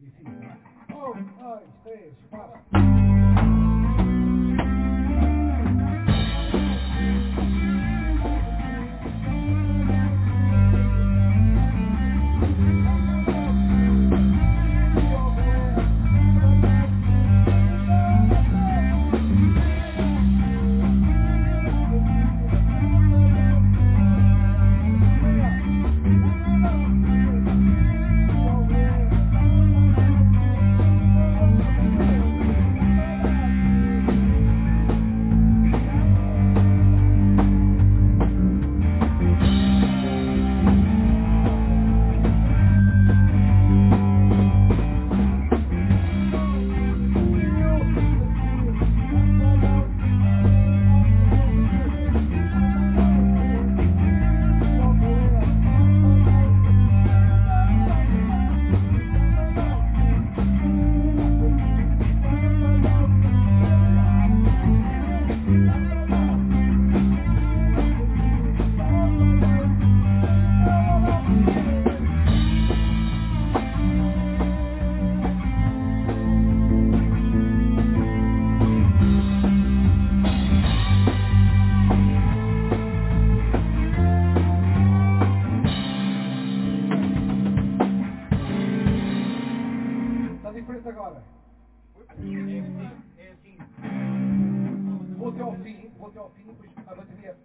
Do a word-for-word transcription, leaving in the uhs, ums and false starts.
E sim. Um, dois, três, quatro. Está diferente agora. É assim, é assim. Vou até ao fim, vou até ao fim, depois a bateria